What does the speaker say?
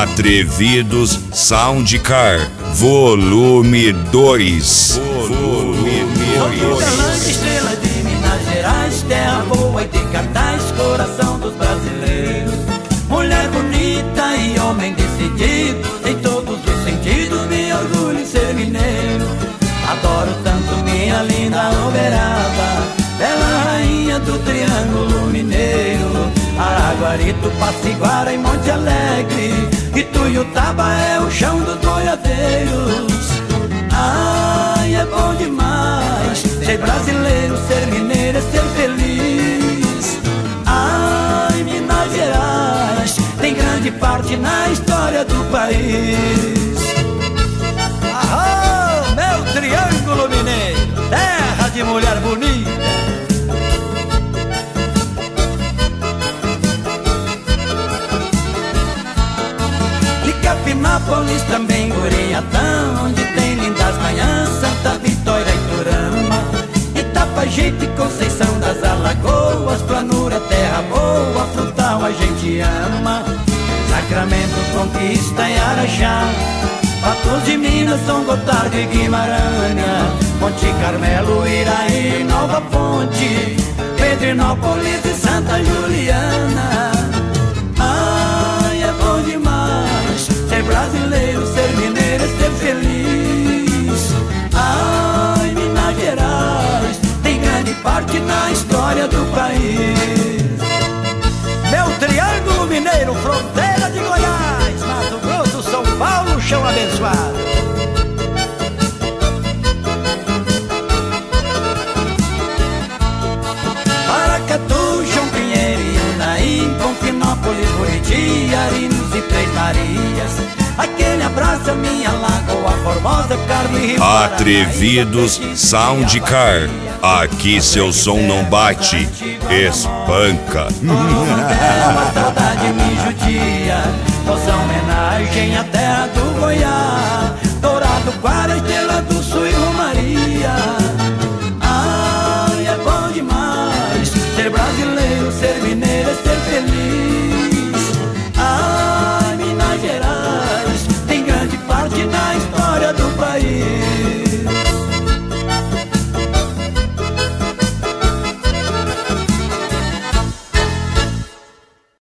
Atrevidos Soundcar, volume 2. Estrela de Minas Gerais, terra boa e de cartaz, coração dos brasileiros. Mulher bonita e homem decidido, em todos os sentidos, me orgulho em ser mineiro. Adoro tanto minha linda Uberaba, bela rainha do Triângulo Mineiro. Araguari, Tupaciguara e Monte Alegre, Ituiutaba é o chão dos boiadeiros. Ai, é bom demais ser brasileiro, ser mineiro é ser feliz. Ai, Minas Gerais tem grande parte na história do país. Aham, meu Triângulo Mineiro, terra de mulher bonita. Capinápolis, também Gureatã, onde tem lindas manhãs, Santa Vitória e Turama, Itapajite, Conceição das Alagoas, Planura, terra boa, Frutal a gente ama. Sacramento, Conquista e Araxá, Patos de Minas, São Gotardo e Guimarães, Monte Carmelo, Iraí, Nova Ponte, Pedrinópolis e Santa Juliana. Ai, é bom demais ser brasileiro, ser mineiro, ser feliz. Ai, Minas Gerais tem grande parte na história do país. Meu Triângulo Mineiro, fronteira de Goiás, Mato Grosso, São Paulo, chão abençoado. Paracatu, João Pinheiro e Unai, Confinópolis, Buriti, Arinos e Três Marias. Aquele abraço a minha Lagoa Formosa, Carmo e Rio. Atrevidos Soundcar, aqui seu som não bate, espanca. Uma saudade me judia, nossa homenagem à terra do Goiás.